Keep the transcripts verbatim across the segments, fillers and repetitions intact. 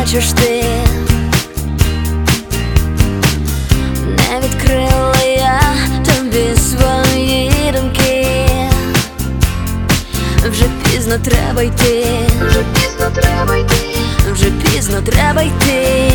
хочеш ти, не відкрила я тобі свої думки. Вже пізно треба йти, вже пізно треба йти, вже пізно треба йти.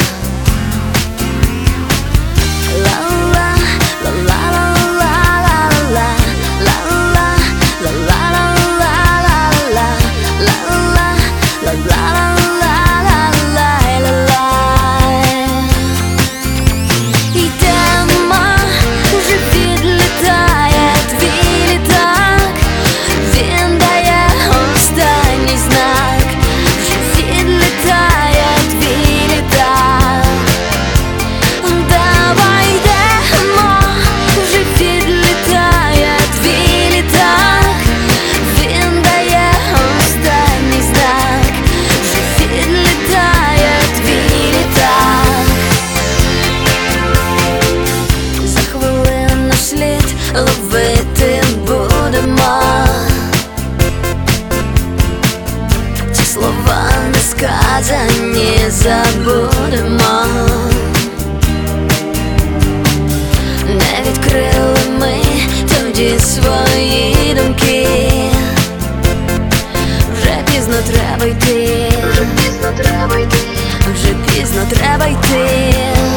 Ловити будемо, ті слова не сказані забудемо. Не відкрили ми тоді свої думки. Вже пізно треба йти, вже пізно треба йти, вже пізно треба йти.